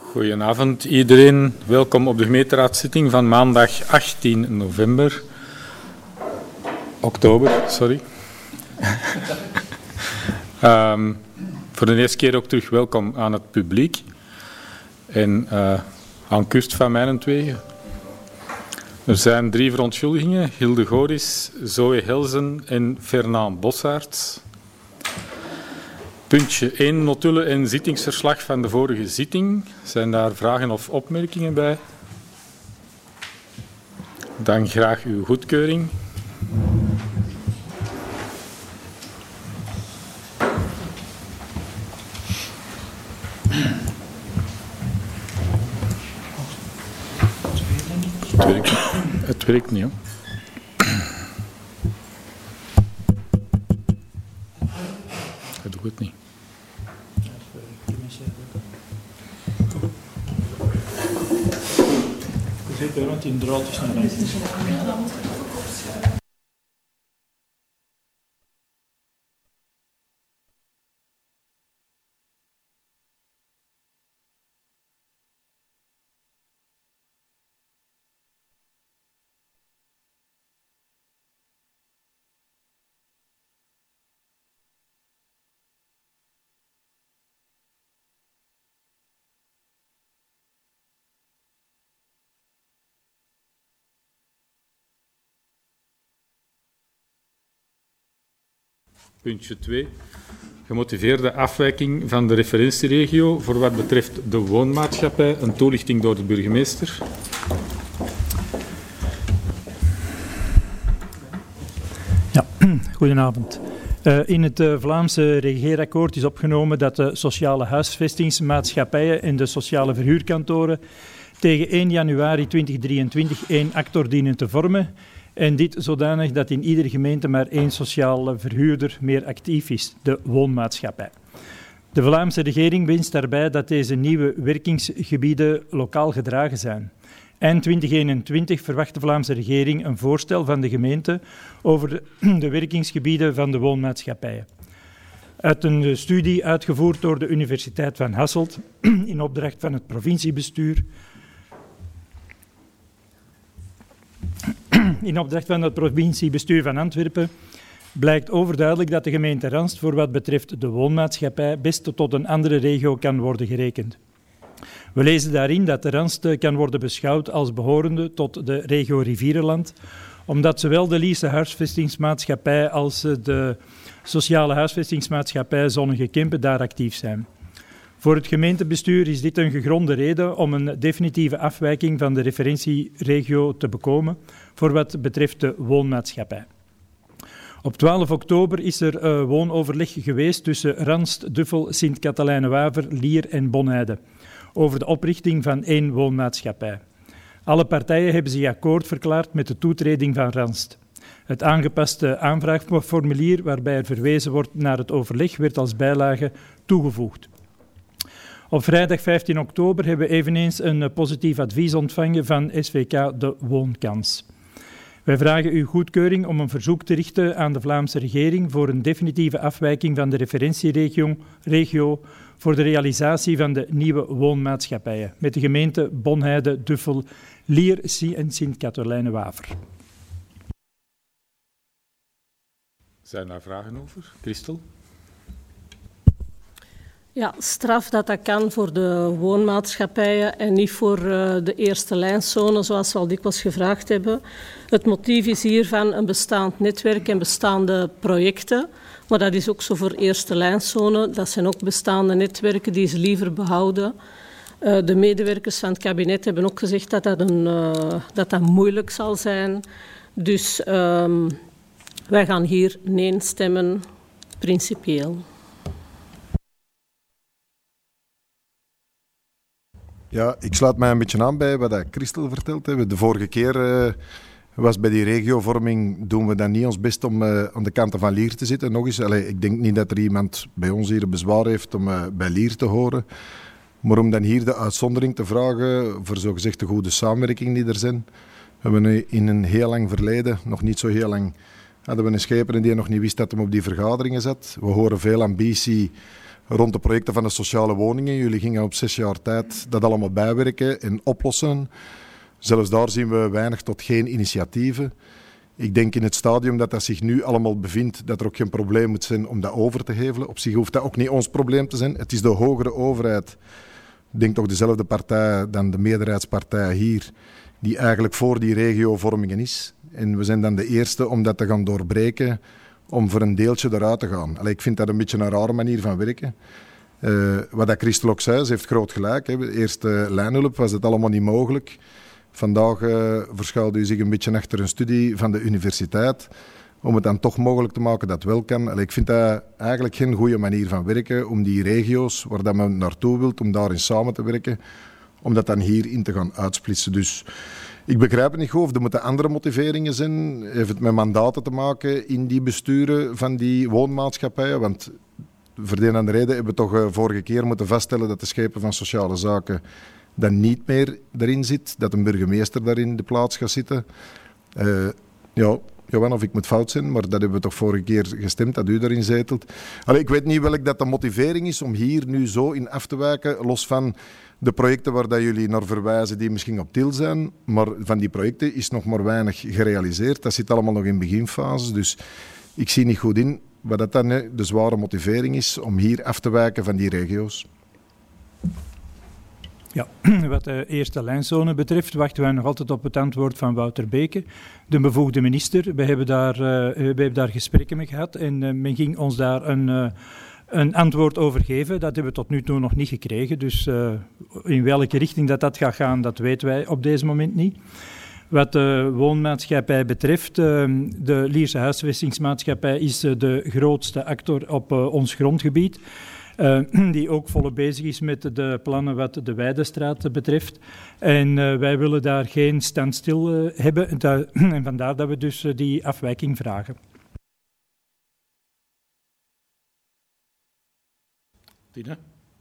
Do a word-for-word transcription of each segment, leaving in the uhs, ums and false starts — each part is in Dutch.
Goedenavond iedereen, welkom op de gemeenteraadszitting van maandag achttien november. Oktober, sorry. um, voor de eerste keer ook terug welkom aan het publiek. En uh, aan kust van mijnentwege. Er zijn drie verontschuldigingen, Hilde Goris, Zoe Helzen en Fernand Bossaerts. Puntje één, notulen en zittingsverslag van de vorige zitting. Zijn daar vragen of opmerkingen bij? Dan graag uw goedkeuring. Het werkt, het werkt niet, hoor. Dat doet het niet. Zeker, want die draad is naar rechts. Puntje twee. Gemotiveerde afwijking van de referentieregio voor wat betreft de woonmaatschappij. Een toelichting door de burgemeester. Ja, goedenavond. Uh, in het uh, Vlaamse regeerakkoord is opgenomen dat de sociale huisvestingsmaatschappijen en de sociale verhuurkantoren tegen één januari tweeduizend drieëntwintig één actor dienen te vormen. En dit zodanig dat in iedere gemeente maar één sociale verhuurder meer actief is, de woonmaatschappij. De Vlaamse regering wenst daarbij dat deze nieuwe werkingsgebieden lokaal gedragen zijn. Eind tweeduizend eenentwintig verwacht de Vlaamse regering een voorstel van de gemeente over de, de werkingsgebieden van de woonmaatschappijen. Uit een studie uitgevoerd door de Universiteit van Hasselt in opdracht van het provinciebestuur In opdracht van het provinciebestuur van Antwerpen blijkt overduidelijk dat de gemeente Ranst voor wat betreft de woonmaatschappij best tot een andere regio kan worden gerekend. We lezen daarin dat de Ranst kan worden beschouwd als behorende tot de regio Rivierenland, omdat zowel de Lierse huisvestingsmaatschappij als de sociale huisvestingsmaatschappij Zonnige Kempen daar actief zijn. Voor het gemeentebestuur is dit een gegronde reden om een definitieve afwijking van de referentieregio te bekomen voor wat betreft de woonmaatschappij. Op twaalf oktober is er uh, woonoverleg geweest tussen Ranst, Duffel, Sint-Katelijne-Waver, Lier en Bonheide over de oprichting van één woonmaatschappij. Alle partijen hebben zich akkoord verklaard met de toetreding van Ranst. Het aangepaste aanvraagformulier waarbij er verwezen wordt naar het overleg werd als bijlage toegevoegd. Op vrijdag vijftien oktober hebben we eveneens een positief advies ontvangen van S V K De Woonkans. Wij vragen uw goedkeuring om een verzoek te richten aan de Vlaamse regering voor een definitieve afwijking van de referentieregio regio voor de realisatie van de nieuwe woonmaatschappijen met de gemeenten Bonheide, Duffel, Lier en Sint-Katelijne-Waver. Zijn daar vragen over? Christel? Ja, straf dat dat kan voor de woonmaatschappijen en niet voor uh, de eerste lijnzone, zoals we al dikwijls gevraagd hebben. Het motief is hiervan een bestaand netwerk en bestaande projecten, maar dat is ook zo voor eerste lijnzone. Dat zijn ook bestaande netwerken die ze liever behouden. Uh, de medewerkers van het kabinet hebben ook gezegd dat dat, een, uh, dat, dat moeilijk zal zijn. Dus um, wij gaan hier nee stemmen, principieel. Ja, ik sluit mij een beetje aan bij wat Christel verteld heeft. De vorige keer uh, was bij die regiovorming, doen we dan niet ons best om uh, aan de kanten van Lier te zitten. Nog eens, allee, ik denk niet dat er iemand bij ons hier een bezwaar heeft om uh, bij Lier te horen. Maar om dan hier de uitzondering te vragen voor zogezegd de goede samenwerking die er zijn. We hebben in een heel lang verleden, nog niet zo heel lang, hadden we een scheper die nog niet wist dat hij op die vergaderingen zat. We horen veel ambitie rond de projecten van de sociale woningen. Jullie gingen op zes jaar tijd dat allemaal bijwerken en oplossen. Zelfs daar zien we weinig tot geen initiatieven. Ik denk in het stadium dat dat zich nu allemaal bevindt, dat er ook geen probleem moet zijn om dat over te hevelen. Op zich hoeft dat ook niet ons probleem te zijn. Het is de hogere overheid, ik denk toch dezelfde partij dan de meerderheidspartij hier, die eigenlijk voor die regiovormingen is. En we zijn dan de eerste om dat te gaan doorbreken, om voor een deeltje eruit te gaan. Allee, ik vind dat een beetje een rare manier van werken. Uh, wat dat Christel ook zei, ze heeft groot gelijk. Hè. De eerste lijnhulp was het allemaal niet mogelijk. Vandaag uh, verschuilt u zich een beetje achter een studie van de universiteit, om het dan toch mogelijk te maken dat het wel kan. Allee, ik vind dat eigenlijk geen goede manier van werken, om die regio's waar dat men naartoe wilt, om daarin samen te werken, om dat dan hierin te gaan uitsplitsen. Dus ik begrijp het niet goed, of er moeten andere motiveringen zijn. Heeft het met mandaten te maken in die besturen van die woonmaatschappijen? Want voor de een en andere reden hebben we toch uh, vorige keer moeten vaststellen dat de schepen van sociale zaken dan niet meer erin zit, dat een burgemeester daarin de plaats gaat zitten. Uh, ja, Johan, of ik moet fout zijn, maar dat hebben we toch vorige keer gestemd, dat u daarin zetelt. Allee, ik weet niet welk dat de motivering is om hier nu zo in af te wijken, los van de projecten waar dat jullie naar verwijzen die misschien op til zijn, maar van die projecten is nog maar weinig gerealiseerd. Dat zit allemaal nog in beginfase, dus ik zie niet goed in wat dat dan hè, de zware motivering is om hier af te wijken van die regio's. Ja, wat de eerste lijnzone betreft wachten wij nog altijd op het antwoord van Wouter Beke, de bevoegde minister. We hebben daar, uh, we hebben daar gesprekken mee gehad en uh, men ging ons daar een, uh, een antwoord over geven. Dat hebben we tot nu toe nog niet gekregen, dus uh, in welke richting dat, dat gaat gaan, dat weten wij op deze moment niet. Wat de woonmaatschappij betreft, uh, de Lierse Huisvestingsmaatschappij is uh, de grootste actor op uh, ons grondgebied. Uh, die ook volop bezig is met de plannen wat de Weidestraat betreft. En uh, wij willen daar geen standstil uh, hebben. Da- en vandaar dat we dus uh, die afwijking vragen. Tina?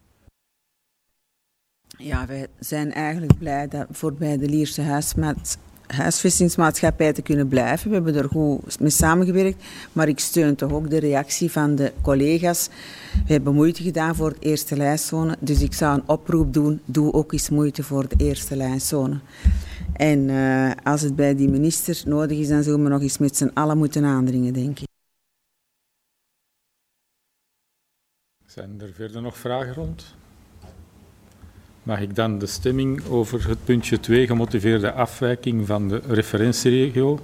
Ja, wij zijn eigenlijk blij dat voor bij de Lierse huismaat, huisvestingsmaatschappij te kunnen blijven. We hebben er goed mee samengewerkt, maar ik steun toch ook de reactie van de collega's. We hebben moeite gedaan voor de eerste lijnzone, dus ik zou een oproep doen, doe ook eens moeite voor de eerste lijnzone. En uh, als het bij die minister nodig is, dan zullen we nog eens met z'n allen moeten aandringen, denk ik. Zijn er verder nog vragen rond? Mag ik dan de stemming over het puntje twee, gemotiveerde afwijking van de referentieregio?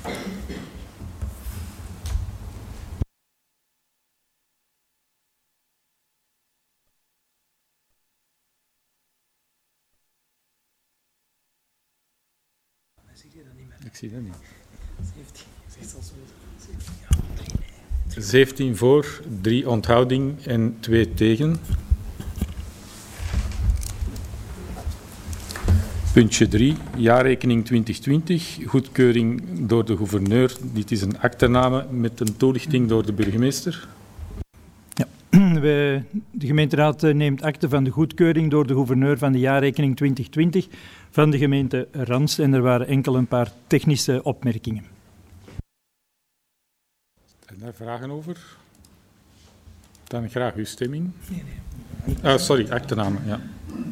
Ik zie dat niet. zeventien voor, drie onthouding en twee tegen. Puntje drie, jaarrekening twintig twintig, goedkeuring door de gouverneur. Dit is een aktename met een toelichting door de burgemeester. Ja, wij, de gemeenteraad neemt akte van de goedkeuring door de gouverneur van de jaarrekening twintig twintig van de gemeente Rans. En er waren enkel een paar technische opmerkingen. Zijn daar vragen over? Dan graag uw stemming. Nee, nee. Ah, sorry, aktename, ja.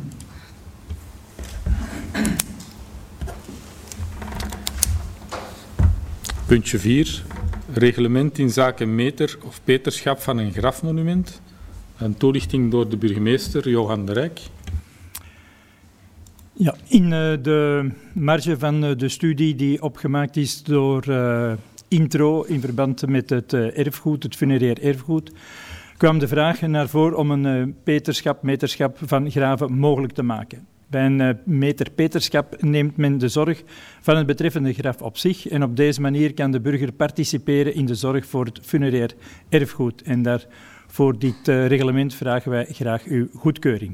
Puntje vier. Reglement in zaken meter of peterschap van een grafmonument. Een toelichting door de burgemeester, Johan de Rijk. Ja, in uh, de marge van uh, de studie die opgemaakt is door uh, Intro in verband met het uh, erfgoed, het funerair erfgoed, kwam de vraag naar voren om een uh, peterschap, meterschap van graven mogelijk te maken. Bij een uh, meter peterschap neemt men de zorg van het betreffende graf op zich en op deze manier kan de burger participeren in de zorg voor het funerair erfgoed. En daar, voor dit uh, reglement vragen wij graag uw goedkeuring.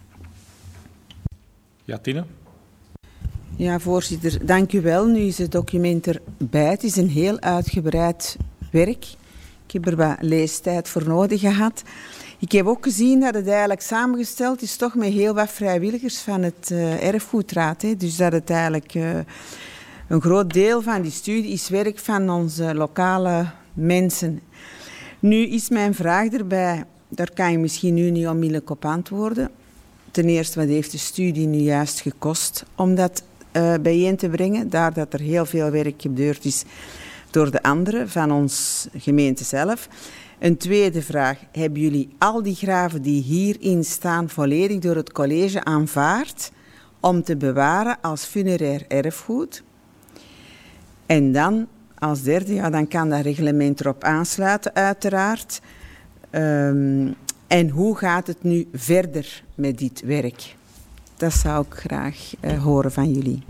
Ja, Tine? Ja, voorzitter, dank u wel. Nu is het document erbij. Het is een heel uitgebreid werk. Ik heb er wat leestijd voor nodig gehad. Ik heb ook gezien dat het eigenlijk samengesteld is toch met heel wat vrijwilligers van het uh, erfgoedraad. Hè. Dus dat het eigenlijk uh, een groot deel van die studie is werk van onze lokale mensen. Nu is mijn vraag erbij, daar kan je misschien nu niet onmiddellijk op antwoorden. Ten eerste, wat heeft de studie nu juist gekost om dat uh, bijeen te brengen? Daar dat er heel veel werk gebeurd is door de anderen van ons gemeente zelf. Een tweede vraag, hebben jullie al die graven die hierin staan volledig door het college aanvaard om te bewaren als funerair erfgoed? En dan, als derde, ja, dan kan dat reglement erop aansluiten uiteraard. Um, en hoe gaat het nu verder met dit werk? Dat zou ik graag uh, horen van jullie.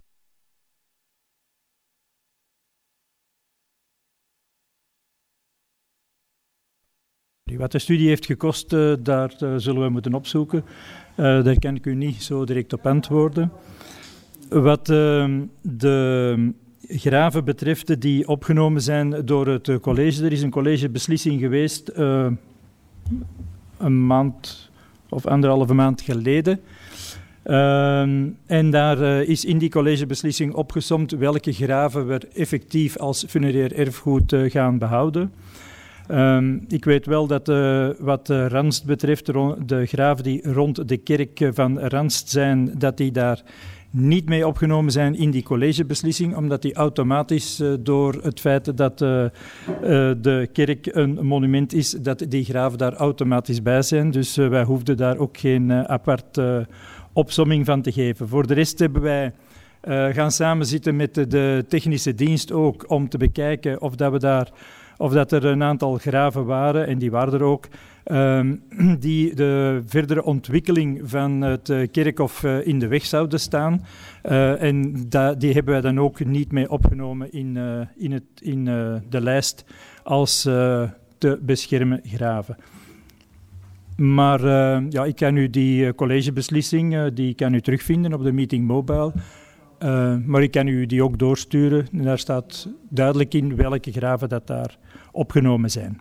Wat de studie heeft gekost, uh, daar uh, zullen we moeten opzoeken. Uh, daar kan ik u niet zo direct op antwoorden. Wat uh, de graven betreft die opgenomen zijn door het college, er is een collegebeslissing geweest uh, een maand of anderhalve maand geleden. Uh, en daar uh, is in die collegebeslissing opgesomd welke graven we effectief als funerair erfgoed uh, gaan behouden. Um, ik weet wel dat uh, wat uh, Ranst betreft, de graven die rond de kerk van Ranst zijn, dat die daar niet mee opgenomen zijn in die collegebeslissing, omdat die automatisch uh, door het feit dat uh, uh, de kerk een monument is, dat die graven daar automatisch bij zijn. Dus uh, wij hoefden daar ook geen uh, apart uh, opsomming van te geven. Voor de rest hebben wij uh, gaan samenzitten met de, de technische dienst ook om te bekijken of dat we daar of dat er een aantal graven waren, en die waren er ook, um, die de verdere ontwikkeling van het uh, kerkhof uh, in de weg zouden staan. Uh, en da- die hebben wij dan ook niet mee opgenomen in, uh, in, het, in uh, de lijst als uh, te beschermen graven. Maar uh, ja, ik kan u die uh, collegebeslissing, uh, die kan u terugvinden op de Meeting Mobile. Uh, maar ik kan u die ook doorsturen. En daar staat duidelijk in welke graven dat daar opgenomen zijn.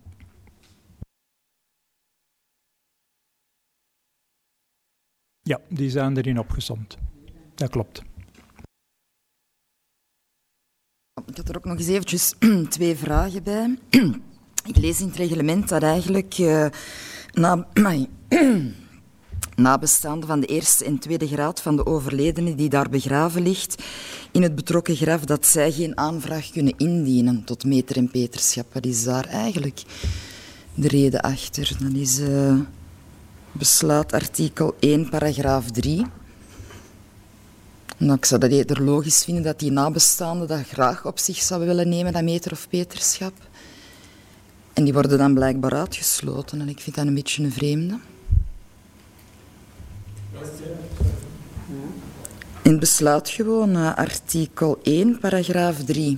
Ja, die zijn erin opgesomd. Dat klopt. Ik had er ook nog eens eventjes twee vragen bij. Ik lees in het reglement dat eigenlijk uh, na... nabestaanden van de eerste en tweede graad van de overledene die daar begraven ligt in het betrokken graf, dat zij geen aanvraag kunnen indienen tot meter en peterschap. Wat is daar eigenlijk de reden achter? Dat is uh, beslaat artikel één, paragraaf drie. Nou, ik zou dat eerder logisch vinden dat die nabestaanden dat graag op zich zouden willen nemen, dat meter of peterschap. En die worden dan blijkbaar uitgesloten en ik vind dat een beetje een vreemde. In besluit gewoon uh, artikel één, paragraaf drie.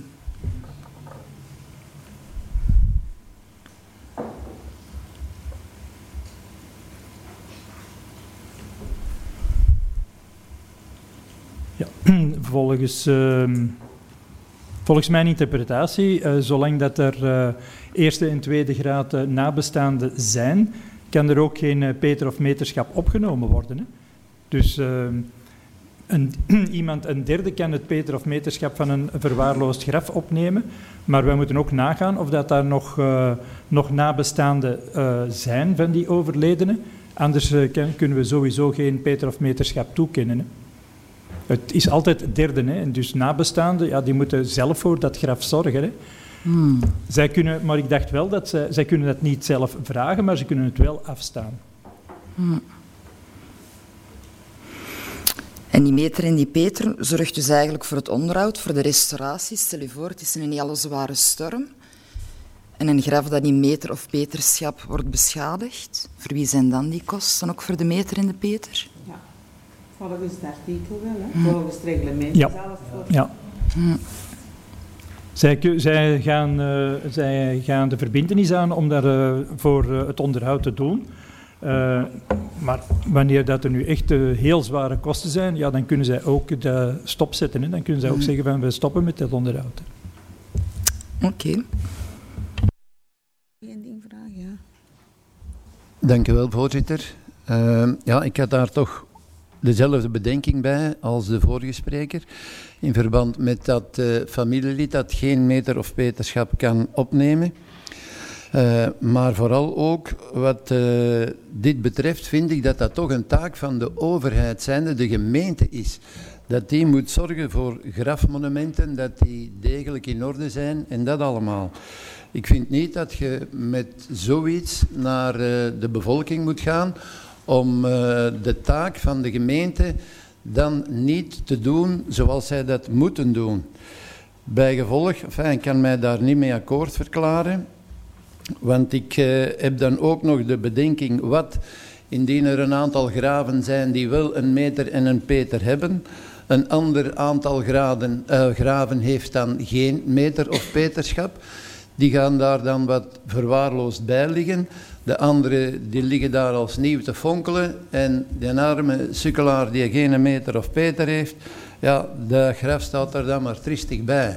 Ja, volgens, uh, volgens mijn interpretatie, uh, zolang dat er uh, eerste en tweede graad uh, nabestaanden zijn, kan er ook geen uh, peter of meterschap opgenomen worden. Hè? Dus uh, een, iemand, een derde, kan het peter of meterschap van een verwaarloosd graf opnemen, maar wij moeten ook nagaan of dat daar nog, uh, nog nabestaanden uh, zijn van die overledenen. Anders uh, kan, kunnen we sowieso geen peter of meterschap toekennen. Hè? Het is altijd derde, hè? En dus nabestaanden, ja, die moeten zelf voor dat graf zorgen. Hè? Hmm. Zij kunnen, maar ik dacht wel dat zij, zij kunnen dat niet zelf vragen, maar ze kunnen het wel afstaan. Hmm. En die meter en die peter zorgt dus eigenlijk voor het onderhoud, voor de restauratie. Stel je voor, het is een hele zware storm. En een graf dat in meter of peterschap wordt beschadigd. Voor wie zijn dan die kosten? Ook voor de meter en de peter? Ja, volgens het artikel wel, hè? Hmm. Volgens het reglement ja. zelf. Voor... Ja. Hmm. Zij, zij, gaan, uh, zij gaan de verbintenis aan om daar uh, voor uh, het onderhoud te doen. Uh, maar wanneer dat er nu echt uh, heel zware kosten zijn, ja, dan kunnen zij ook de stop zetten. Hè? Dan kunnen zij ook mm. zeggen van we stoppen met het onderhoud. Oké. Okay. Eén ding vragen, ja. Dank u wel, voorzitter. Uh, ja, ik had daar toch dezelfde bedenking bij als de vorige spreker. In verband met dat uh, familielid dat geen meter of peterschap kan opnemen. Uh, maar vooral ook wat uh, dit betreft vind ik dat dat toch een taak van de overheid zijnde, de gemeente is. Dat die moet zorgen voor grafmonumenten, dat die degelijk in orde zijn en dat allemaal. Ik vind niet dat je met zoiets naar uh, de bevolking moet gaan om uh, de taak van de gemeente dan niet te doen zoals zij dat moeten doen. Bijgevolg, enfin, ik kan mij daar niet mee akkoord verklaren, want ik uh, heb dan ook nog de bedenking wat indien er een aantal graven zijn die wel een meter en een peter hebben. Een ander aantal graden, uh, graven heeft dan geen meter of peterschap. Die gaan daar dan wat verwaarloosd bij liggen. De andere die liggen daar als nieuw te fonkelen. En die arme sukkelaar die geen meter of peter heeft, ja, de graf staat er dan maar triestig bij.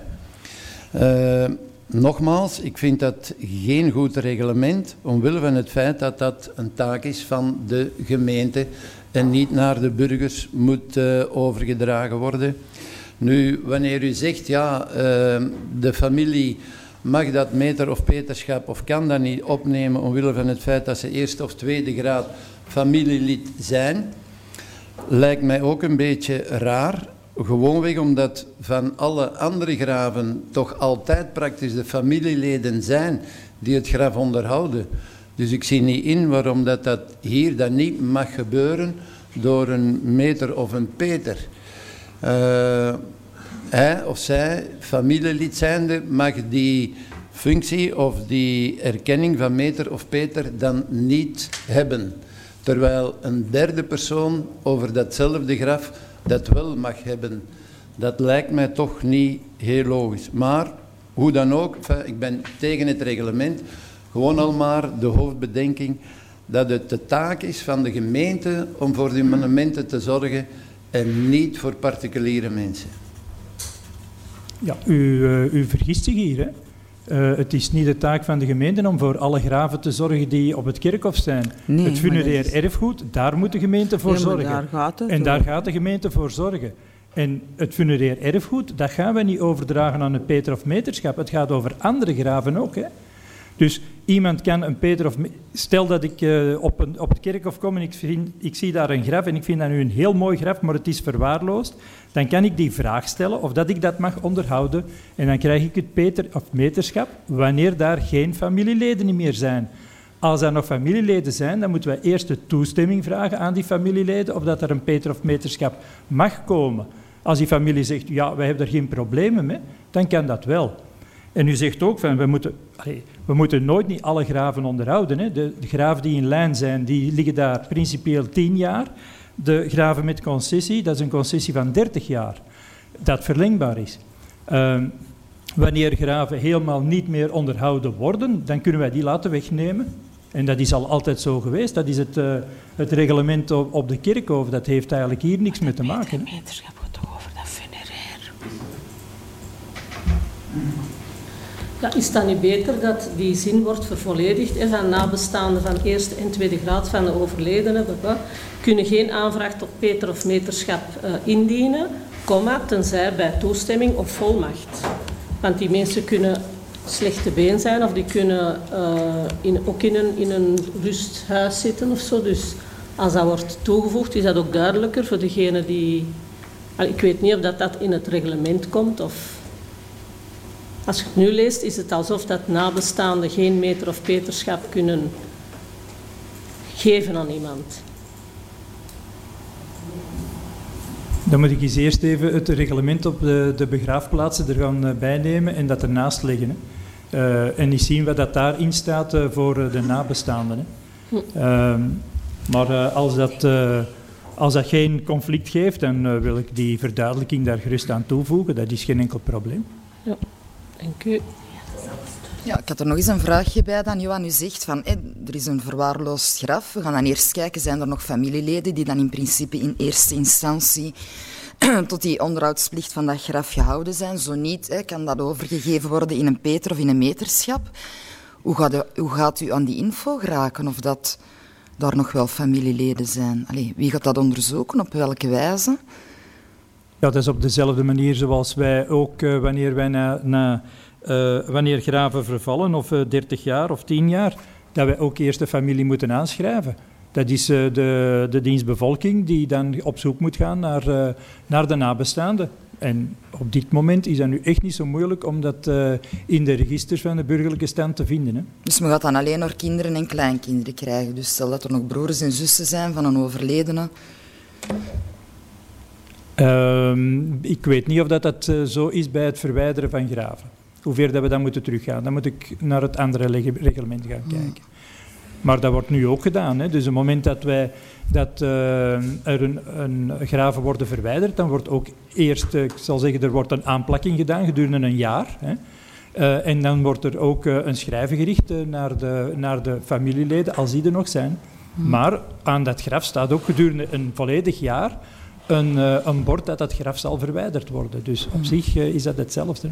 Uh, nogmaals, ik vind dat geen goed reglement, omwille van het feit dat dat een taak is van de gemeente en niet naar de burgers moet uh, overgedragen worden. Nu, wanneer u zegt, ja, uh, de familie mag dat meter of peterschap of kan dat niet opnemen omwille van het feit dat ze eerste of tweede graad familielid zijn, lijkt mij ook een beetje raar. Gewoonweg omdat van alle andere graven toch altijd praktisch de familieleden zijn die het graf onderhouden. Dus ik zie niet in waarom dat, dat hier dan niet mag gebeuren door een meter of een peter. Uh, hij of zij, familielid zijnde, mag die functie of die erkenning van meter of peter dan niet hebben. Terwijl een derde persoon over datzelfde graf dat wel mag hebben. Dat lijkt mij toch niet heel logisch. Maar, hoe dan ook, enfin, ik ben tegen het reglement, gewoon al maar de hoofdbedenking dat het de taak is van de gemeente om voor die monumenten te zorgen en niet voor particuliere mensen. Ja, u, uh, u vergist zich hier, hè? Uh, het is niet de taak van de gemeente om voor alle graven te zorgen die op het kerkhof zijn. Nee, het funerair is... erfgoed, daar moet de gemeente voor ja, zorgen. Daar gaat het en daar gaat de gemeente voor zorgen. En het funerair erfgoed, dat gaan we niet overdragen aan een peter- of meterschap. Het gaat over andere graven ook, hè. Dus iemand kan een peter of... Stel dat ik uh, op, een, op het kerkhof kom en ik, vind, ik zie daar een graf en ik vind dat nu een heel mooi graf, maar het is verwaarloosd. Dan kan ik die vraag stellen of dat ik dat mag onderhouden. En dan krijg ik het peter- of meterschap wanneer daar geen familieleden meer zijn. Als er nog familieleden zijn, dan moeten we eerst de toestemming vragen aan die familieleden of dat er een peter- of meterschap mag komen. Als die familie zegt, ja, wij hebben er geen problemen mee, dan kan dat wel. En u zegt ook, van, we, moeten, allez, we moeten nooit niet alle graven onderhouden. Hè. De, de graven die in lijn zijn, die liggen daar principieel tien jaar. De graven met concessie, dat is een concessie van dertig jaar. Dat verlengbaar is. Uh, wanneer graven helemaal niet meer onderhouden worden, dan kunnen wij die laten wegnemen. En dat is al altijd zo geweest. Dat is het, uh, het reglement op, op de kerkhof. Dat heeft eigenlijk hier niks mee te maken. Het meterschap gaat toch over dat funerair. Ja, is dat niet beter dat die zin wordt vervolledigd en van nabestaanden van eerste en tweede graad van de overledene kunnen geen aanvraag tot peter- of meterschap uh, indienen, comma, tenzij bij toestemming of volmacht. Want die mensen kunnen slechte been zijn of die kunnen uh, in, ook in een, in een rusthuis zitten of zo. Dus als dat wordt toegevoegd, is dat ook duidelijker voor degene die... Ik weet niet of dat, dat in het reglement komt of... Als je het nu leest, is het alsof dat nabestaanden geen meter of peterschap kunnen geven aan iemand. Dan moet ik eens eerst even het reglement op de, de begraafplaatsen er gaan bijnemen en dat ernaast leggen. Hè. Uh, en eens zien wat dat daarin staat uh, voor uh, de nabestaanden. Hè. Uh, maar uh, als, dat, uh, als dat geen conflict geeft, dan uh, wil ik die verduidelijking daar gerust aan toevoegen. Dat is geen enkel probleem. Ja. Dank u. Ja, ik had er nog eens een vraagje bij dan Johan. U zegt van, hé, er is een verwaarloosd graf. We gaan dan eerst kijken, zijn er nog familieleden die dan in principe in eerste instantie tot die onderhoudsplicht van dat graf gehouden zijn. Zo niet, hè, kan dat overgegeven worden in een peter of in een meterschap. Hoe gaat u, hoe gaat u aan die info geraken of dat daar nog wel familieleden zijn? Allee, wie gaat dat onderzoeken, op welke wijze? Ja, dat is op dezelfde manier zoals wij ook, uh, wanneer wij naar na, uh, wanneer graven vervallen, of uh, dertig jaar of tien jaar, dat wij ook eerst de familie moeten aanschrijven. Dat is uh, de, de dienstbevolking die dan op zoek moet gaan naar, uh, naar de nabestaanden. En op dit moment is dat nu echt niet zo moeilijk om dat uh, in de registers van de burgerlijke stand te vinden. Hè. Dus men gaat dan alleen nog kinderen en kleinkinderen krijgen. Dus stel dat er nog broers en zussen zijn van een overledene. Uh, ik weet niet of dat, dat uh, zo is bij het verwijderen van graven. Hoe ver dat we dan moeten teruggaan. Dan moet ik naar het andere leg- reglement gaan kijken. Maar dat wordt nu ook gedaan. Hè. Dus op het moment dat, wij, dat uh, er een, een graven worden verwijderd, dan wordt ook eerst, uh, ik zal zeggen, er wordt een aanplakking gedaan gedurende een jaar. Hè. Uh, en dan wordt er ook uh, een schrijven gericht uh, naar, de, naar de familieleden, als die er nog zijn. Hmm. Maar aan dat graf staat ook gedurende een volledig jaar een, uh, een bord dat dat graf zal verwijderd worden. Dus op hmm. zich uh, is dat hetzelfde.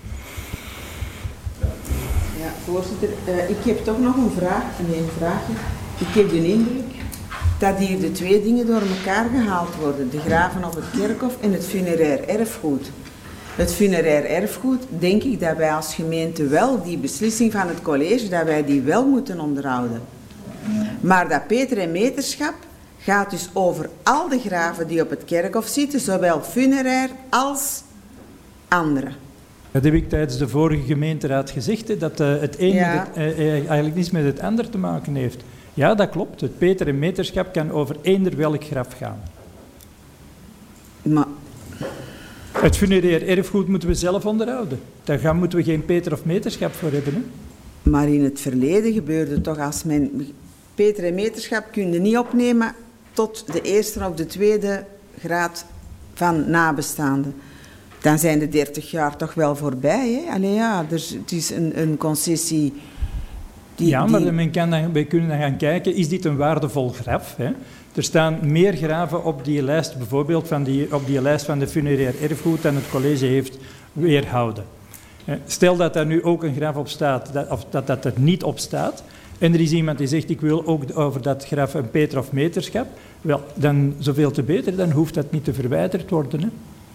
Ja, voorzitter, uh, ik heb toch nog een vraag, nee, een vraagje. Ik heb de indruk dat hier de twee dingen door elkaar gehaald worden. De graven op het kerkhof en het funerair erfgoed. Het funerair erfgoed, denk ik dat wij als gemeente wel die beslissing van het college, dat wij die wel moeten onderhouden. Maar dat Peter en Meterschap gaat dus over al de graven die op het kerkhof zitten, zowel funerair als andere. Dat heb ik tijdens de vorige gemeenteraad gezegd, hè, dat uh, het een ja. met het, uh, eigenlijk niets met het ander te maken heeft. Ja, dat klopt. Het Peter en Meterschap kan over eender welk graf gaan. Maar... Het funerair erfgoed moeten we zelf onderhouden. Daar gaan, moeten we geen Peter of Meterschap voor hebben. Hè? Maar in het verleden gebeurde toch als men... Peter en Meterschap kun je niet opnemen tot de eerste of de tweede graad van nabestaanden. Dan zijn de dertig jaar toch wel voorbij. Hè? Allee, ja, dus het is een, een concessie... Die, ja, maar die... men kan dan, wij kunnen dan gaan kijken, is dit een waardevol graf? Hè? Er staan meer graven op die lijst, bijvoorbeeld van die, op die lijst van de funerair erfgoed, dan het college heeft weerhouden. Stel dat daar nu ook een graf op staat, dat, of dat dat er niet op staat, en er is iemand die zegt, ik wil ook over dat graf een Peter of Meterschap, wel, dan zoveel te beter, dan hoeft dat niet te verwijderd worden. Hè?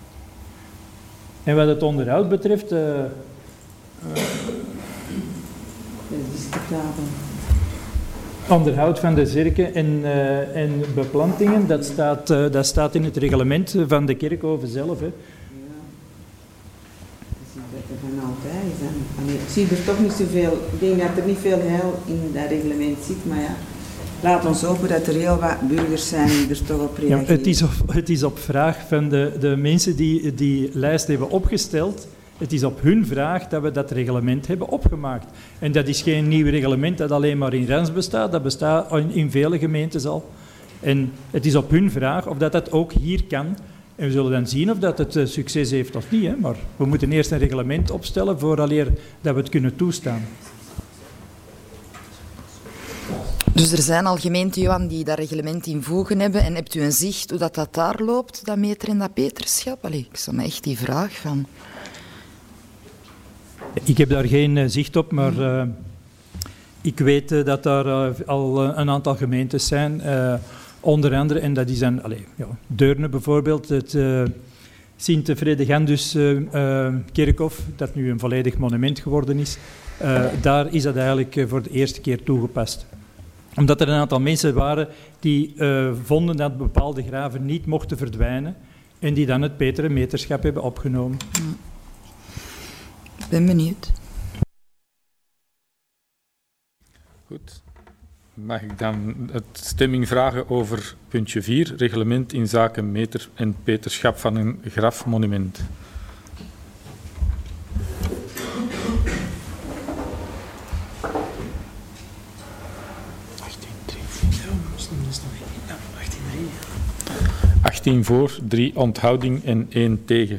En wat het onderhoud betreft... Uh, uh, onderhoud van de zerken en, uh, en beplantingen, dat staat, uh, dat staat in het reglement van de kerkhoven zelf. Hè. Ja, dat is er van altijd. Allee, ik zie er toch niet zoveel, ik denk dat er niet veel heil in dat reglement zit, maar ja, laat ons hopen dat er heel wat burgers zijn die er toch op reageren. Ja, het, is op, het is op vraag van de, de mensen die die lijst hebben opgesteld. Het is op hun vraag dat we dat reglement hebben opgemaakt. En dat is geen nieuw reglement dat alleen maar in Rens bestaat, dat bestaat in, in vele gemeentes al. En het is op hun vraag of dat, dat ook hier kan. En we zullen dan zien of dat het uh, succes heeft of niet. Hè. Maar we moeten eerst een reglement opstellen vooraleer dat we het kunnen toestaan. Dus er zijn al gemeenten, Johan, die dat reglement invoegen hebben. En hebt u een zicht hoe dat, dat daar loopt, dat meter en dat Peterschap? Allee, ik stel me echt die vraag van... Ik heb daar geen uh, zicht op, maar uh, ik weet uh, dat daar uh, al uh, een aantal gemeentes zijn. Uh, onder andere, en dat is dan allez, ja, Deurne bijvoorbeeld, het uh, Sint-Fredegandus uh, uh, kerkhof, dat nu een volledig monument geworden is. Uh, daar is dat eigenlijk uh, voor de eerste keer toegepast. Omdat er een aantal mensen waren die uh, vonden dat bepaalde graven niet mochten verdwijnen en die dan het Peter en Meterschap hebben opgenomen. Ik ben benieuwd. Goed. Mag ik dan het stemming vragen over puntje vier, reglement in zaken meter en Peterschap van een grafmonument. achttien voor, drie onthouding en één tegen.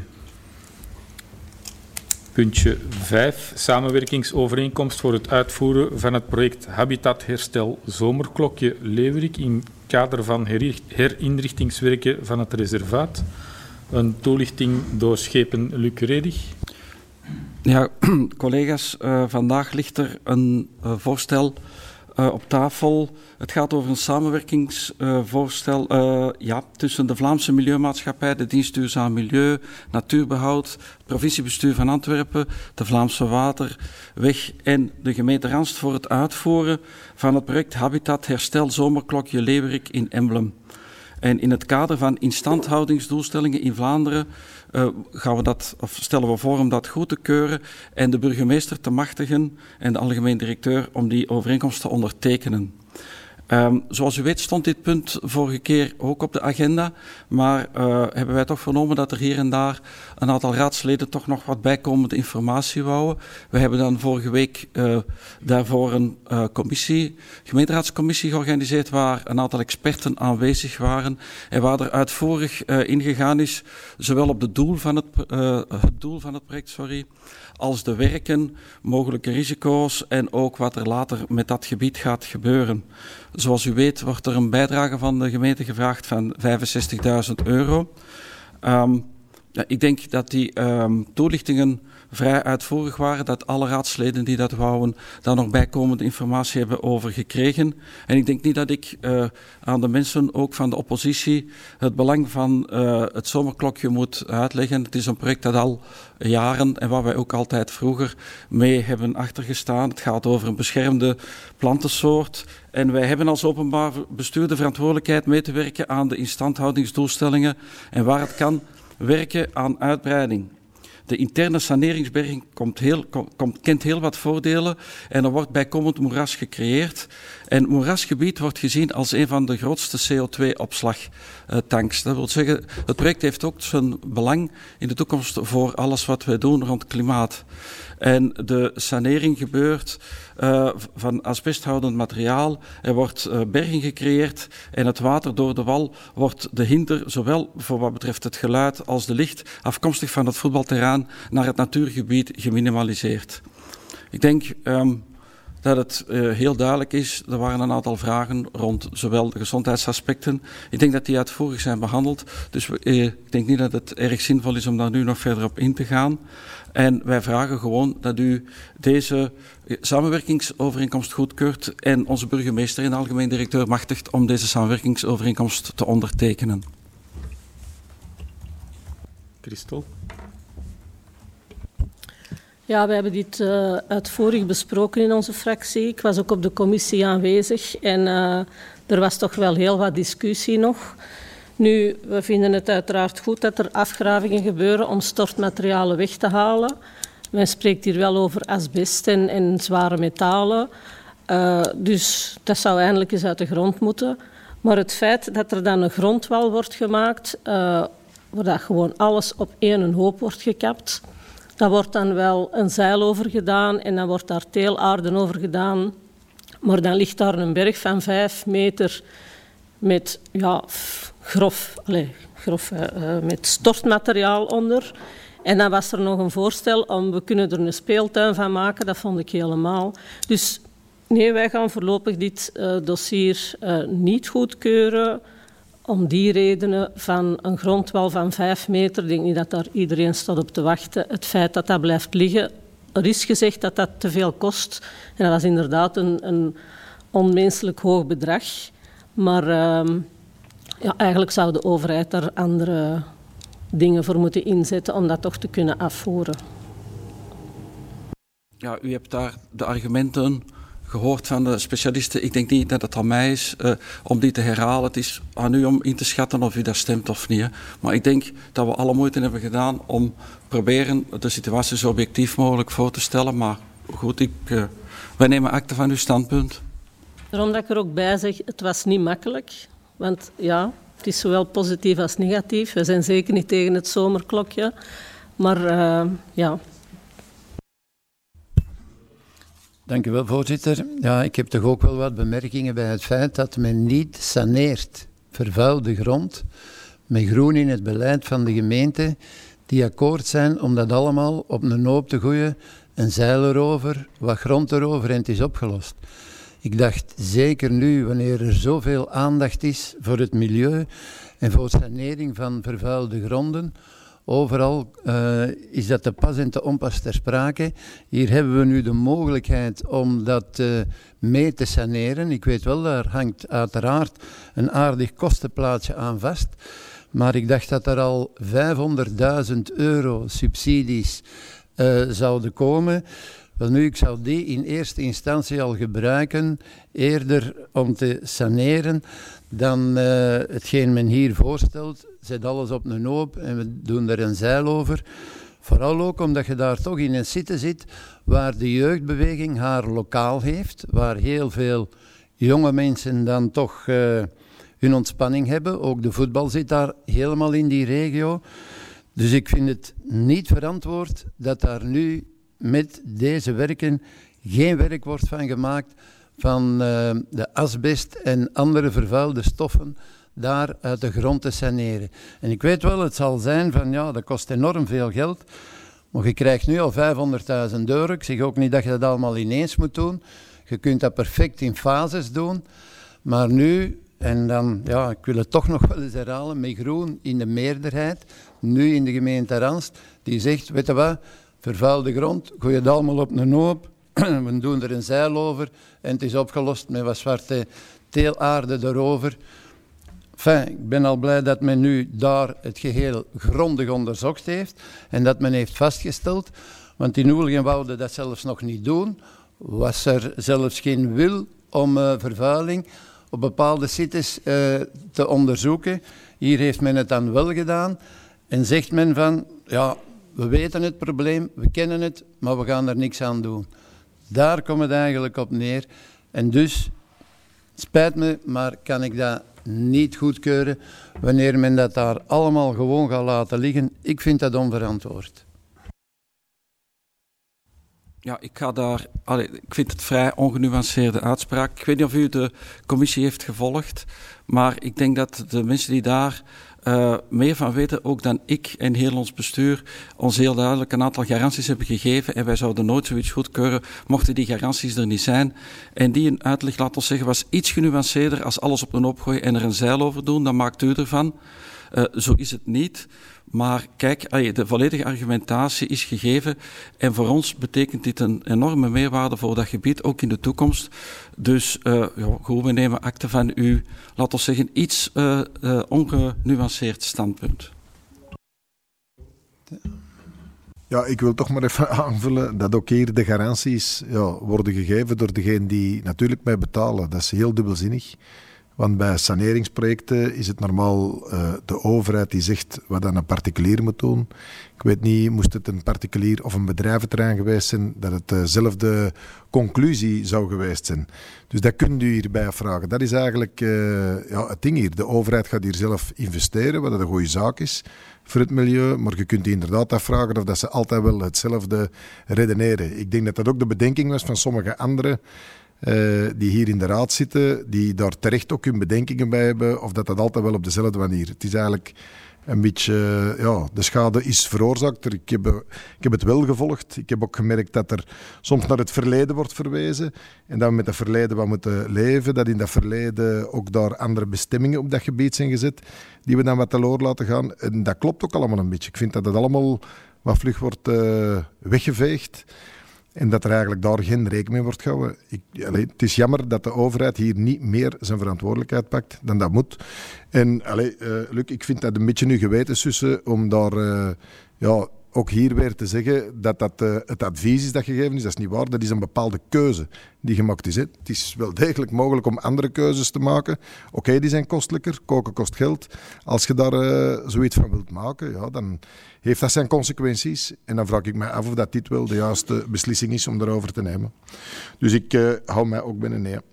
Puntje vijf, samenwerkingsovereenkomst voor het uitvoeren van het project Habitatherstel Zomerklokje Leeuwerik in kader van herinrichtingswerken van het reservaat. Een toelichting door schepen Luc Redig. Ja, collega's, uh, vandaag ligt er een uh, voorstel uh, op tafel. Het gaat over een samenwerkingsvoorstel uh, uh, ja, tussen de Vlaamse Milieumaatschappij, de Dienst Duurzaam Milieu, Natuurbehoud, het provinciebestuur van Antwerpen, de Vlaamse Waterweg en de gemeente Ranst voor het uitvoeren van het project Habitat Herstel Zomerklokje Leeuwerik in Emblem. En in het kader van instandhoudingsdoelstellingen in Vlaanderen uh, gaan we dat, of stellen we voor om dat goed te keuren en de burgemeester te machtigen en de algemeen directeur om die overeenkomst te ondertekenen. Um, zoals u weet stond dit punt vorige keer ook op de agenda, maar uh, hebben wij toch vernomen dat er hier en daar een aantal raadsleden toch nog wat bijkomende informatie wouden. We hebben dan vorige week uh, daarvoor een uh, commissie, gemeenteraadscommissie georganiseerd waar een aantal experten aanwezig waren en waar er uitvoerig uh, ingegaan is, zowel op de doel van het, uh, het doel van het project, sorry, als de werken, mogelijke risico's en ook wat er later met dat gebied gaat gebeuren. Zoals u weet wordt er een bijdrage van de gemeente gevraagd van vijfenzestigduizend euro. Um, ja, ik denk dat die um, toelichtingen vrij uitvoerig waren, dat alle raadsleden die dat wouden daar nog bijkomende informatie hebben over gekregen. En ik denk niet dat ik uh, aan de mensen, ook van de oppositie, het belang van uh, het zomerklokje moet uitleggen. Het is een project dat al jaren en waar wij ook altijd vroeger mee hebben achtergestaan. Het gaat over een beschermde plantensoort. En wij hebben als openbaar bestuur de verantwoordelijkheid mee te werken aan de instandhoudingsdoelstellingen en waar het kan werken aan uitbreiding. De interne saneringsberging komt heel, komt, kent heel wat voordelen en er wordt bijkomend moeras gecreëerd. En moerasgebied wordt gezien als een van de grootste C O twee opslagtanks. Dat wil zeggen, het project heeft ook zijn belang in de toekomst voor alles wat wij doen rond klimaat. En de sanering gebeurt uh, van asbesthoudend materiaal. Er wordt uh, berging gecreëerd en het water door de wal wordt de hinder, zowel voor wat betreft het geluid als de licht, afkomstig van het voetbalterrein naar het natuurgebied geminimaliseerd. Ik denk um, dat het uh, heel duidelijk is. Er waren een aantal vragen rond zowel de gezondheidsaspecten. Ik denk dat die uitvoerig zijn behandeld. Dus we, uh, ik denk niet dat het erg zinvol is om daar nu nog verder op in te gaan. En wij vragen gewoon dat u deze samenwerkingsovereenkomst goedkeurt en onze burgemeester en de algemeen directeur machtigt om deze samenwerkingsovereenkomst te ondertekenen. Christel? Ja, we hebben dit uh, uitvoerig besproken in onze fractie. Ik was ook op de commissie aanwezig en uh, er was toch wel heel wat discussie nog. Nu, we vinden het uiteraard goed dat er afgravingen gebeuren om stortmaterialen weg te halen. Men spreekt hier wel over asbest en, en zware metalen. Uh, dus dat zou eindelijk eens uit de grond moeten. Maar het feit dat er dan een grondwal wordt gemaakt, uh, waar dat gewoon alles op één hoop wordt gekapt, daar wordt dan wel een zeil over gedaan en dan wordt daar teelaarden over gedaan. Maar dan ligt daar een berg van vijf meter met ja, grof, allez, grof uh, met stortmateriaal onder. En dan was er nog een voorstel om, we kunnen er een speeltuin van maken. Dat vond ik helemaal. Dus nee, wij gaan voorlopig dit uh, dossier uh, niet goedkeuren. Om die redenen van een grondwal van vijf meter. Ik denk niet dat daar iedereen staat op te wachten. Het feit dat dat blijft liggen. Er is gezegd dat dat te veel kost. En dat was inderdaad een, een onmenselijk hoog bedrag. Maar uh, ja, eigenlijk zou de overheid daar andere dingen voor moeten inzetten om dat toch te kunnen afvoeren. Ja, u hebt daar de argumenten gehoord van de specialisten. Ik denk niet dat het aan mij is uh, om die te herhalen. Het is aan u om in te schatten of u daar stemt of niet. Hè. Maar ik denk dat we alle moeite hebben gedaan om proberen de situatie zo objectief mogelijk voor te stellen. Maar goed, ik, uh, wij nemen akte van uw standpunt. Daarom dat ik er ook bij zeg, het was niet makkelijk. Want ja, het is zowel positief als negatief. We zijn zeker niet tegen het zomerklokje. Maar uh, ja... Dank u wel, voorzitter. Ja, ik heb toch ook wel wat bemerkingen bij het feit dat men niet saneert vervuilde grond met groen in het beleid van de gemeente die akkoord zijn om dat allemaal op een hoop te gooien, een zeil erover, wat grond erover en het is opgelost. Ik dacht, zeker nu, wanneer er zoveel aandacht is voor het milieu en voor sanering van vervuilde gronden, Overal uh, is dat te pas en te onpas ter sprake. Hier hebben we nu de mogelijkheid om dat uh, mee te saneren. Ik weet wel, daar hangt uiteraard een aardig kostenplaatje aan vast. Maar ik dacht dat er al vijfhonderdduizend euro subsidies uh, zouden komen. Wel nu, ik zou die in eerste instantie al gebruiken, eerder om te saneren, dan uh, hetgeen men hier voorstelt. Zet alles op een hoop en we doen er een zeil over. Vooral ook omdat je daar toch in een site zit waar de jeugdbeweging haar lokaal heeft, waar heel veel jonge mensen dan toch uh, hun ontspanning hebben. Ook de voetbal zit daar helemaal in die regio. Dus ik vind het niet verantwoord dat daar nu met deze werken geen werk wordt van gemaakt van uh, de asbest en andere vervuilde stoffen daar uit de grond te saneren. En ik weet wel, het zal zijn van ja, dat kost enorm veel geld, maar je krijgt nu al vijfhonderdduizend euro. Ik zeg ook niet dat je dat allemaal ineens moet doen. Je kunt dat perfect in fases doen, maar nu, en dan, ja, ik wil het toch nog wel eens herhalen, met Groen in de meerderheid, nu in de gemeente Ranst, die zegt, weet je wat, vervuilde grond, gooi het allemaal op een hoop, we doen er een zeil over en het is opgelost met wat zwarte teelaarde erover. Enfin, ik ben al blij dat men nu daar het geheel grondig onderzocht heeft en dat men heeft vastgesteld, want in Oelgen wouden dat zelfs nog niet doen, was er zelfs geen wil om uh, vervuiling op bepaalde sites uh, te onderzoeken. Hier heeft men het dan wel gedaan en zegt men van, ja, we weten het probleem, we kennen het, maar we gaan er niks aan doen. Daar komt het eigenlijk op neer. En dus, spijt me, maar kan ik dat niet goedkeuren wanneer men dat daar allemaal gewoon gaat laten liggen. Ik vind dat onverantwoord. Ja, ik ga daar. Allee, ik vind het vrij ongenuanceerde uitspraak. Ik weet niet of u de commissie heeft gevolgd, maar ik denk dat de mensen die daar uh, meer van weten, ook dan ik en heel ons bestuur, ons heel duidelijk een aantal garanties hebben gegeven en wij zouden nooit zoiets goedkeuren mochten die garanties er niet zijn. En die een uitleg, laten we zeggen, was iets genuanceerder als alles op een hoop gooien en er een zeil over doen. Dan maakt u ervan. Uh, zo is het niet. Maar kijk, de volledige argumentatie is gegeven en voor ons betekent dit een enorme meerwaarde voor dat gebied, ook in de toekomst. Dus uh, ja, goed, we nemen akte van uw, laten we zeggen, iets uh, uh, ongenuanceerd standpunt. Ja, ik wil toch maar even aanvullen dat ook hier de garanties ja, worden gegeven door degene die natuurlijk mij betalen. Dat is heel dubbelzinnig. Want bij saneringsprojecten is het normaal uh, de overheid die zegt wat dan een particulier moet doen. Ik weet niet, moest het een particulier of een bedrijventerrein geweest zijn, dat het dezelfde conclusie zou geweest zijn. Dus dat kunt u hierbij vragen. Dat is eigenlijk uh, ja, het ding hier. De overheid gaat hier zelf investeren, wat een goede zaak is voor het milieu. Maar je kunt die inderdaad afvragen of dat ze altijd wel hetzelfde redeneren. Ik denk dat dat ook de bedenking was van sommige andere Uh, die hier in de raad zitten, die daar terecht ook hun bedenkingen bij hebben, of dat dat altijd wel op dezelfde manier. Het is eigenlijk een beetje, uh, ja, de schade is veroorzaakt. Ik heb, uh, ik heb het wel gevolgd. Ik heb ook gemerkt dat er soms naar het verleden wordt verwezen en dat we met het verleden wat moeten leven, dat in dat verleden ook daar andere bestemmingen op dat gebied zijn gezet, die we dan wat teloor laten gaan. En dat klopt ook allemaal een beetje. Ik vind dat het allemaal wat vlug wordt uh, weggeveegd. En dat er eigenlijk daar geen rekening mee wordt gehouden. Ik, allee, het is jammer dat de overheid hier niet meer zijn verantwoordelijkheid pakt dan dat moet. En allee, uh, Luc, ik vind dat een beetje nu geweten sussen om daar uh, ja, ook hier weer te zeggen dat dat uh, het advies is dat gegeven is. Dat is niet waar, dat is een bepaalde keuze die gemaakt is. Hè. Het is wel degelijk mogelijk om andere keuzes te maken. Oké, okay, die zijn kostelijker, koken kost geld. Als je daar uh, zoiets van wilt maken, ja, dan heeft dat zijn consequenties. En dan vraag ik me af of dat dit wel de juiste beslissing is om daarover te nemen. Dus ik uh, hou mij ook binnen nee.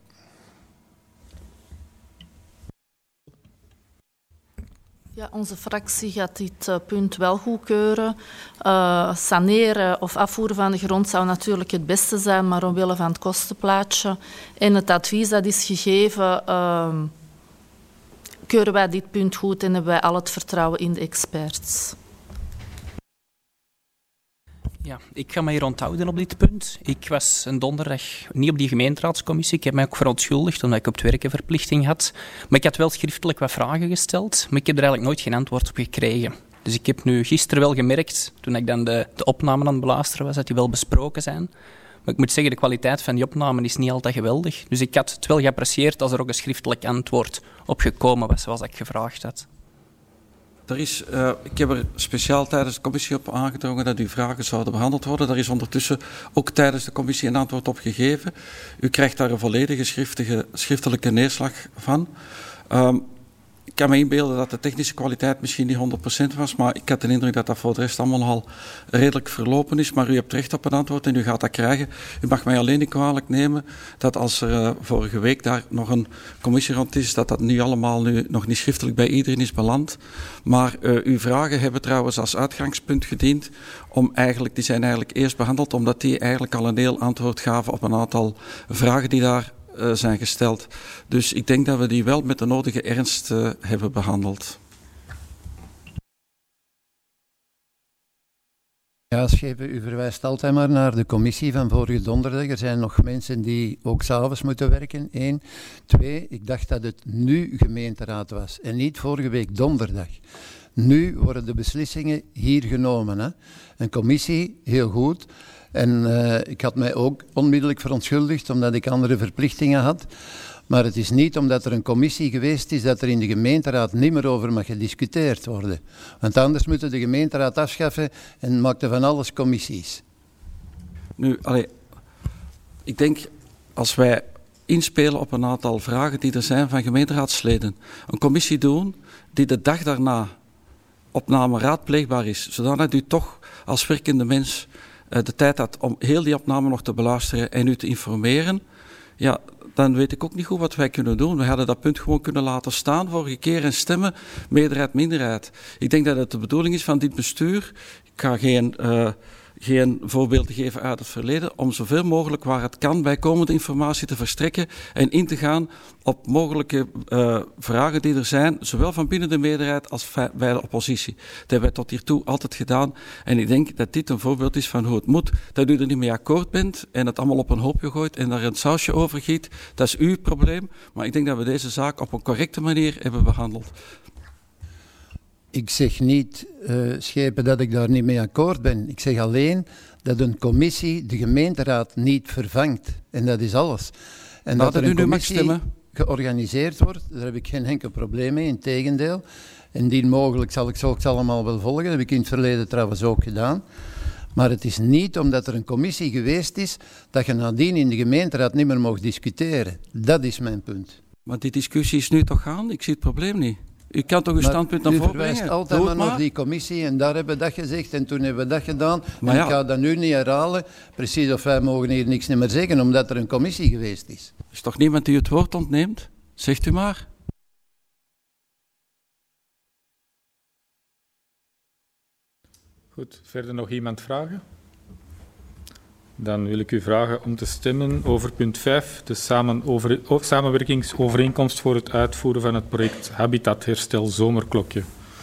Ja, onze fractie gaat dit uh, punt wel goedkeuren. Uh, saneren of afvoeren van de grond zou natuurlijk het beste zijn, maar omwille van het kostenplaatje en het advies dat is gegeven, uh, keuren wij dit punt goed en hebben wij al het vertrouwen in de experts. Ja, ik ga mij hier onthouden op dit punt. Ik was een donderdag niet op die gemeenteraadscommissie. Ik heb mij ook verontschuldigd omdat ik op het werk een verplichting had. Maar ik had wel schriftelijk wat vragen gesteld, maar ik heb er eigenlijk nooit geen antwoord op gekregen. Dus ik heb nu gisteren wel gemerkt, toen ik dan de, de opnamen aan het beluisteren was, dat die wel besproken zijn. Maar ik moet zeggen, de kwaliteit van die opnamen is niet altijd geweldig. Dus ik had het wel geapprecieerd als er ook een schriftelijk antwoord op gekomen was, zoals ik gevraagd had. Er is, uh, ik heb er speciaal tijdens de commissie op aangedrongen dat uw vragen zouden behandeld worden. Daar is ondertussen ook tijdens de commissie een antwoord op gegeven. U krijgt daar een volledige schriftelijke, schriftelijke neerslag van. Um, Ik kan me inbeelden dat de technische kwaliteit misschien niet honderd procent was, maar ik had de indruk dat dat voor de rest allemaal al redelijk verlopen is. Maar u hebt recht op een antwoord en u gaat dat krijgen. U mag mij alleen niet kwalijk nemen dat als er uh, vorige week daar nog een commissie rond is, dat dat nu allemaal nu nog niet schriftelijk bij iedereen is beland. Maar uh, uw vragen hebben trouwens als uitgangspunt gediend om eigenlijk, die zijn eigenlijk eerst behandeld, omdat die eigenlijk al een heel antwoord gaven op een aantal vragen die daar Uh, zijn gesteld. Dus ik denk dat we die wel met de nodige ernst uh, hebben behandeld. Ja, Schepen, u verwijst altijd maar naar de commissie van vorige donderdag. Er zijn nog mensen die ook s'avonds moeten werken. Eén. Twee, ik dacht dat het nu gemeenteraad was en niet vorige week donderdag. Nu worden de beslissingen hier genomen. Hè? Een commissie, heel goed. En uh, ik had mij ook onmiddellijk verontschuldigd omdat ik andere verplichtingen had. Maar het is niet omdat er een commissie geweest is dat er in de gemeenteraad niet meer over mag gediscuteerd worden. Want anders moeten de gemeenteraad afschaffen en maakten van alles commissies. Nu, allee, ik denk als wij inspelen op een aantal vragen die er zijn van gemeenteraadsleden, een commissie doen die de dag daarna opname raadpleegbaar is, zodat u toch als werkende mens de tijd had om heel die opname nog te beluisteren en u te informeren, ja, dan weet ik ook niet goed wat wij kunnen doen. We hadden dat punt gewoon kunnen laten staan vorige keer en stemmen, meerderheid, minderheid. Ik denk dat het de bedoeling is van dit bestuur, ik ga geen, uh, geen voorbeelden geven uit het verleden, om zoveel mogelijk waar het kan bijkomende informatie te verstrekken en in te gaan op mogelijke uh, vragen die er zijn, zowel van binnen de meerderheid als bij de oppositie. Dat hebben wij tot hiertoe altijd gedaan. En ik denk dat dit een voorbeeld is van hoe het moet. Dat u er niet mee akkoord bent en het allemaal op een hoopje gooit en daar een sausje over giet, dat is uw probleem. Maar ik denk dat we deze zaak op een correcte manier hebben behandeld. Ik zeg niet, uh, Schepen, dat ik daar niet mee akkoord ben. Ik zeg alleen dat een commissie de gemeenteraad niet vervangt. En dat is alles. En dat, dat er een commissie georganiseerd wordt, daar heb ik geen enkel probleem mee, integendeel. Indien mogelijk zal ik ze allemaal wel volgen, dat heb ik in het verleden trouwens ook gedaan. Maar het is niet omdat er een commissie geweest is, dat je nadien in de gemeenteraad niet meer mag discussiëren. Dat is mijn punt. Maar die discussie is nu toch gaande? Ik zie het probleem niet. U kan toch uw maar standpunt naar voren brengen? U verwijst altijd Doe maar maar naar die commissie en daar hebben we dat gezegd en toen hebben we dat gedaan. Maar en ja, ik ga dat nu niet herhalen, precies of wij mogen hier niks meer zeggen, omdat er een commissie geweest is. Er is toch niemand die het woord ontneemt? Zegt u maar. Goed, verder nog iemand vragen? Dan wil ik u vragen om te stemmen over punt vijf, de samen over, samenwerkingsovereenkomst voor het uitvoeren van het project Habitat Herstel Zomerklokje.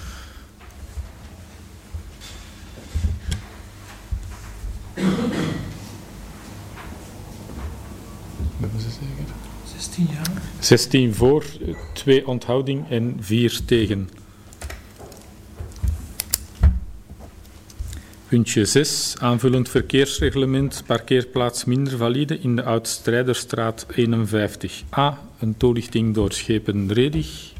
zestien ja. zestien voor, twee onthouding en vier tegen. Puntje zes, aanvullend verkeersreglement, parkeerplaats minder valide in de Oud-Strijderstraat eenenvijftig A. Een toelichting door Schepen Redig.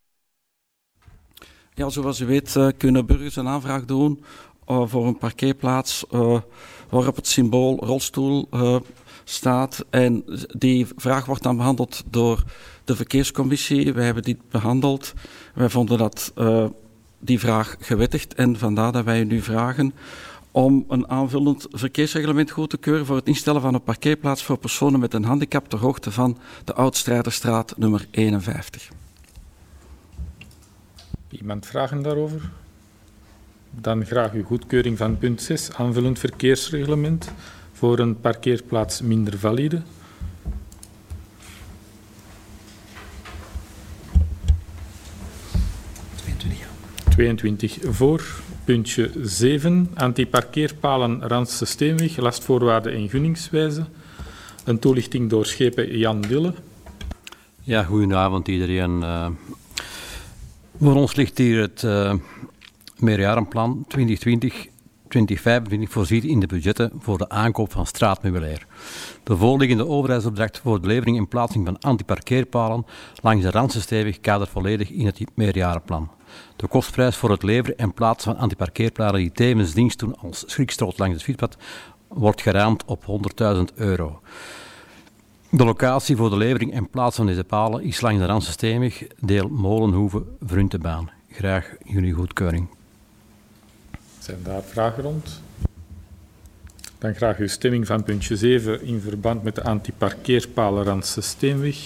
Ja, zoals u weet uh, kunnen burgers een aanvraag doen uh, voor een parkeerplaats uh, waarop het symbool rolstoel uh, staat. En die vraag wordt dan behandeld door de verkeerscommissie. Wij hebben dit behandeld. Wij vonden dat uh, die vraag gewettigd en vandaar dat wij u nu vragen om een aanvullend verkeersreglement goed te keuren voor het instellen van een parkeerplaats voor personen met een handicap ter hoogte van de Oud-Strijderstraat nummer eenenvijftig. Iemand vragen daarover? Dan graag uw goedkeuring van punt zes, aanvullend verkeersreglement voor een parkeerplaats minder valide. tweeëntwintig voor. Puntje zeven, antiparkeerpalen Randse Steenweg, lastvoorwaarden en gunningswijze. Een toelichting door Schepen Jan Dille. Ja, goedenavond iedereen. Uh, voor ons ligt hier het uh, meerjarenplan twintig twintig tot twintig vijfentwintig voorziet in de budgetten voor de aankoop van straatmeubilair. De voorliggende overheidsopdracht voor de levering en plaatsing van antiparkeerpalen langs de Randse-stevig kadert volledig in het meerjarenplan. De kostprijs voor het leveren en plaatsen van antiparkeerpalen die tevens dienst doen als schrikstoot langs het fietspad wordt geraamd op honderdduizend euro. De locatie voor de levering en plaatsen van deze palen is langs de Randse-stevig, deel Molenhoeve-Vruntenbaan. Graag jullie goedkeuring. Zijn daar vragen rond? Dan graag uw stemming van puntje zeven in verband met de antiparkeerpalen Randse Steenweg.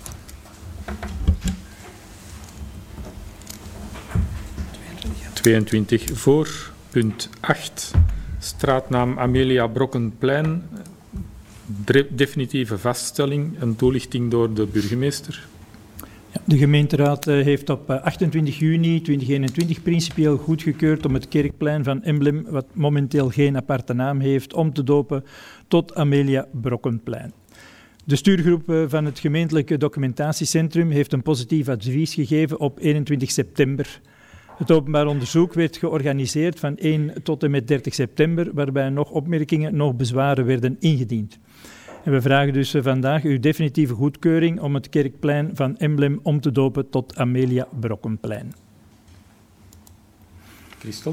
tweeëntwintig voor. Punt acht. Straatnaam Amelia Brokkenplein. Definitieve vaststelling en toelichting door de burgemeester. Ja, de gemeenteraad heeft op achtentwintig juni tweeduizend eenentwintig principieel goedgekeurd om het kerkplein van Emblem, wat momenteel geen aparte naam heeft, om te dopen tot Amelia Brokkenplein. De stuurgroep van het gemeentelijke documentatiecentrum heeft een positief advies gegeven op eenentwintig september. Het openbaar onderzoek werd georganiseerd van één tot en met dertig september, waarbij nog opmerkingen, nog bezwaren werden ingediend. En we vragen dus vandaag uw definitieve goedkeuring om het kerkplein van Emblem om te dopen tot Amelia Brokkenplein. Christel?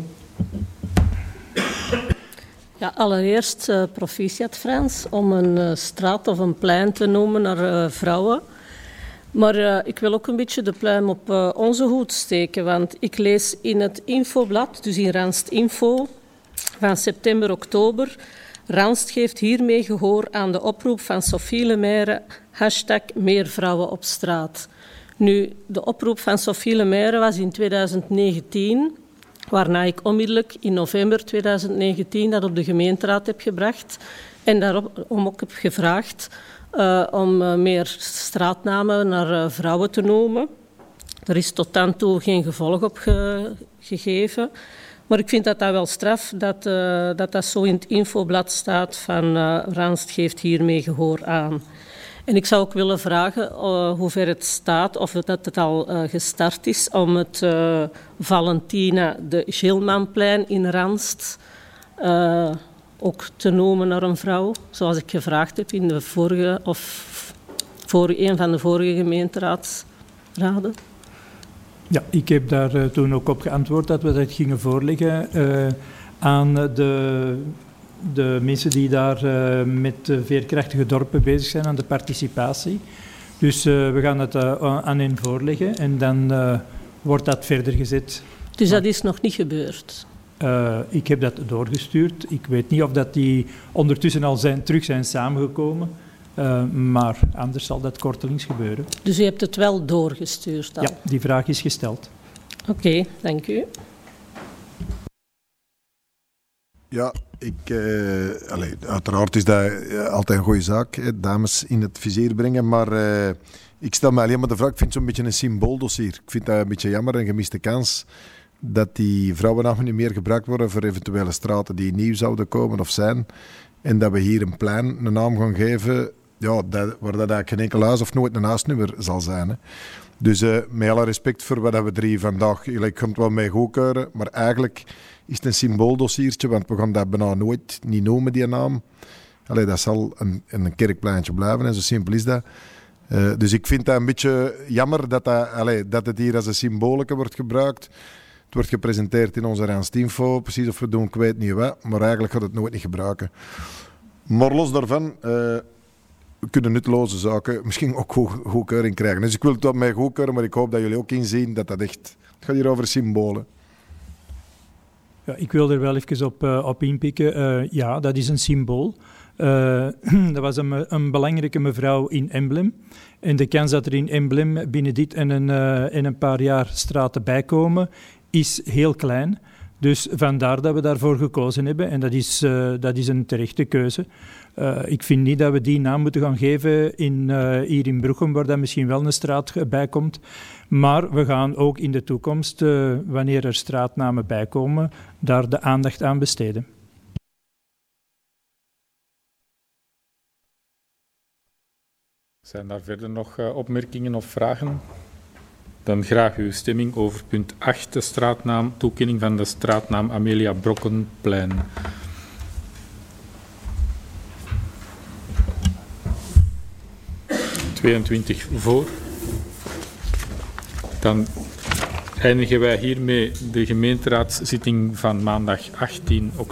Ja, allereerst uh, proficiat Frans om een uh, straat of een plein te noemen naar uh, vrouwen. Maar uh, ik wil ook een beetje de pluim op uh, onze hoed steken, want ik lees in het infoblad, dus in Randst Info, van september-oktober, Randst geeft hiermee gehoor aan de oproep van Sophie Lemaire, hashtag meer vrouwen op straat. Nu, de oproep van Sophie Lemaire was in tweeduizend negentien, waarna ik onmiddellijk in november tweeduizend negentien dat op de gemeenteraad heb gebracht en daarom ook heb gevraagd uh, om uh, meer straatnamen naar uh, vrouwen te noemen. Er is tot dan toe geen gevolg op ge- gegeven. Maar ik vind dat dat wel straf, dat, uh, dat dat zo in het infoblad staat van uh, Randst geeft hiermee gehoor aan. En ik zou ook willen vragen uh, hoe ver het staat, of dat het al uh, gestart is, om het uh, Valentina de Gilmanplein in Randst uh, ook te noemen naar een vrouw, zoals ik gevraagd heb in de vorige, of voor een van de vorige gemeenteraadsraden. Ja, ik heb daar uh, toen ook op geantwoord dat we dat gingen voorleggen uh, aan de, de mensen die daar uh, met uh, veerkrachtige dorpen bezig zijn, aan de participatie. Dus uh, we gaan het uh, aan hen voorleggen en dan uh, wordt dat verder gezet. Dus dat is nog niet gebeurd? Uh, ik heb dat doorgestuurd. Ik weet niet of dat die ondertussen al zijn, terug zijn samengekomen. Uh, maar anders zal dat kortelings gebeuren. Dus u hebt het wel doorgestuurd dan? Ja, die vraag is gesteld. Oké, okay, dank u. Ja, ik, uh, allez, uiteraard is dat altijd een goede zaak, hè, dames in het vizier brengen, maar uh, ik stel me alleen maar de vraag, ik vind het zo'n beetje een symbooldossier. Ik vind dat een beetje jammer, een gemiste kans, dat die vrouwennamen niet meer gebruikt worden voor eventuele straten die nieuw zouden komen of zijn, en dat we hier een plein een naam gaan geven, ja, dat, waar dat eigenlijk geen enkel huis of nooit een huisnummer zal zijn. Hè. Dus uh, met alle respect voor wat we drie vandaag, ik kan het wel mee goedkeuren, maar eigenlijk is het een symbooldossiertje, want we gaan dat bijna nooit niet noemen, die naam. Allee, dat zal een, een kerkpleintje blijven, en zo simpel is dat. Uh, dus ik vind dat een beetje jammer dat, dat, allee, dat het hier als een symbolieke wordt gebruikt. Het wordt gepresenteerd in onze Randst Info, precies of we doen, ik weet niet wat, maar eigenlijk gaat het nooit niet gebruiken. Maar los daarvan, uh, we kunnen nutteloze zaken misschien ook goed, goedkeuring krijgen. Dus ik wil het wat mij goedkeuren, maar ik hoop dat jullie ook inzien dat dat echt... Het gaat hier over symbolen. Ja, ik wil er wel even op, uh, op inpikken. Uh, ja, dat is een symbool. Uh, dat was een, een belangrijke mevrouw in Emblem. En de kans dat er in Emblem binnen dit en een, uh, en een paar jaar straten bijkomen, is heel klein. Dus vandaar dat we daarvoor gekozen hebben. En dat is, uh, dat is een terechte keuze. Uh, ik vind niet dat we die naam moeten gaan geven in, uh, hier in Bruchem, waar dan misschien wel een straat bij komt. Maar we gaan ook in de toekomst, uh, wanneer er straatnamen bijkomen, daar de aandacht aan besteden. Zijn daar verder nog uh, opmerkingen of vragen? Dan graag uw stemming over punt acht, de straatnaam, toekenning van de straatnaam Amelia Brokkenplein. tweeëntwintig voor. Dan eindigen wij hiermee de gemeenteraadszitting van maandag achttien oktober.